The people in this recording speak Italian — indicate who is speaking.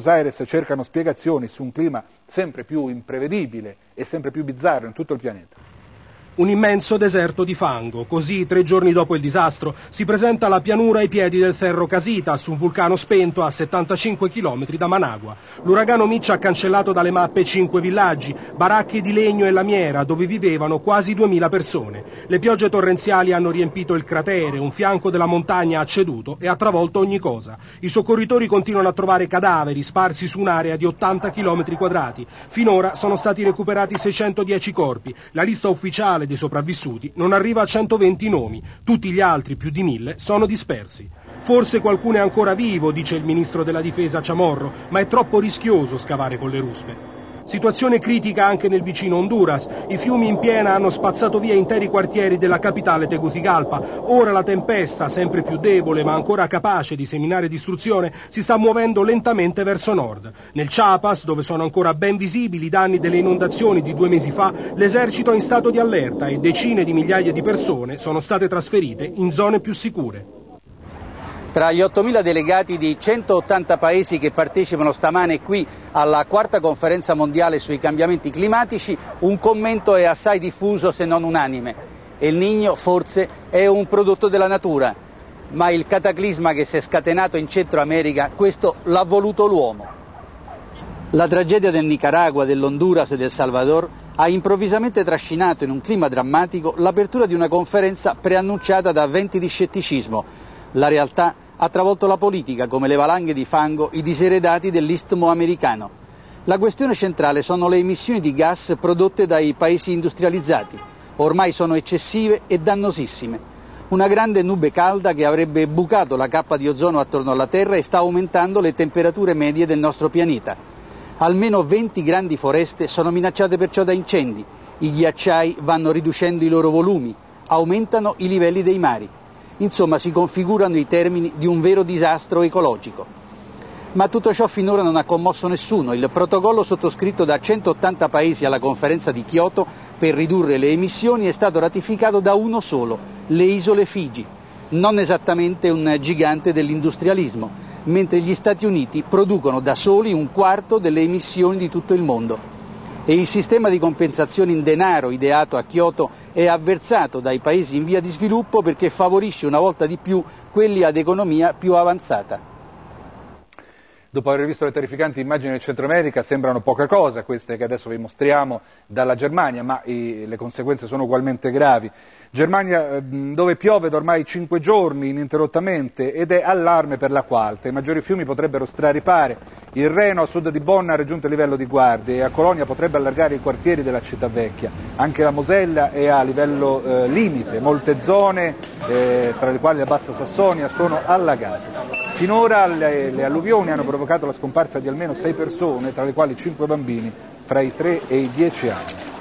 Speaker 1: Aires cercano spiegazioni su un clima sempre più imprevedibile e sempre più bizzarro in tutto il pianeta.
Speaker 2: Un immenso deserto di fango, così 3 giorni dopo il disastro si presenta la pianura ai piedi del Cerro Casitas, un vulcano spento a 75 km da Managua. L'uragano Mitch ha cancellato dalle mappe 5 villaggi, baracche di legno e lamiera dove vivevano quasi 2000 persone. Le piogge torrenziali hanno riempito il cratere, un fianco della montagna ha ceduto e ha travolto ogni cosa. I soccorritori continuano a trovare cadaveri sparsi su un'area di 80 km quadrati. Finora sono stati recuperati 610 corpi. La lista ufficiale dei sopravvissuti non arriva a 120 nomi, tutti gli altri, più di 1000, sono dispersi. Forse qualcuno è ancora vivo, dice il ministro della difesa Chamorro, ma è troppo rischioso scavare con le ruspe. Situazione critica anche nel vicino Honduras. I fiumi in piena hanno spazzato via interi quartieri della capitale Tegucigalpa. Ora la tempesta, sempre più debole ma ancora capace di seminare distruzione, si sta muovendo lentamente verso nord. Nel Chiapas, dove sono ancora ben visibili i danni delle inondazioni di 2 mesi fa, l'esercito è in stato di allerta e decine di migliaia di persone sono state trasferite in zone più sicure.
Speaker 3: Tra gli 8.000 delegati di 180 paesi che partecipano stamane qui alla 4ª conferenza mondiale sui cambiamenti climatici, un commento è assai diffuso se non unanime. El Niño forse è un prodotto della natura, ma il cataclisma che si è scatenato in Centro America, questo l'ha voluto l'uomo. La tragedia del Nicaragua, dell'Honduras e del Salvador ha improvvisamente trascinato in un clima drammatico l'apertura di una conferenza preannunciata da venti di scetticismo. La realtà ha travolto la politica come le valanghe di fango, i diseredati dell'Istmo americano. La questione centrale sono le emissioni di gas prodotte dai paesi industrializzati. Ormai sono eccessive e dannosissime. Una grande nube calda che avrebbe bucato la cappa di ozono attorno alla Terra e sta aumentando le temperature medie del nostro pianeta. Almeno 20 grandi foreste sono minacciate perciò da incendi. I ghiacciai vanno riducendo i loro volumi, aumentano i livelli dei mari. Insomma, si configurano i termini di un vero disastro ecologico. Ma tutto ciò finora non ha commosso nessuno. Il protocollo sottoscritto da 180 paesi alla conferenza di Kyoto per ridurre le emissioni è stato ratificato da uno solo, le isole Figi, non esattamente un gigante dell'industrialismo, mentre gli Stati Uniti producono da soli 1/4 delle emissioni di tutto il mondo. E il sistema di compensazione in denaro ideato a Kyoto è avversato dai paesi in via di sviluppo perché favorisce una volta di più quelli ad economia più avanzata.
Speaker 1: Dopo aver visto le terrificanti immagini del Centro America, sembrano poca cosa queste che adesso vi mostriamo dalla Germania, ma le conseguenze sono ugualmente gravi. Germania dove piove da ormai 5 giorni ininterrottamente ed è allarme per l'acqua alta. I maggiori fiumi potrebbero straripare. Il Reno a sud di Bonn ha raggiunto il livello di guardia e a Colonia potrebbe allargare i quartieri della città vecchia. Anche la Mosella è a livello limite. Molte zone, tra le quali la Bassa Sassonia, sono allagate. Finora le alluvioni hanno provocato la scomparsa di almeno 6 persone, tra le quali 5 bambini fra i 3 e i 10 anni.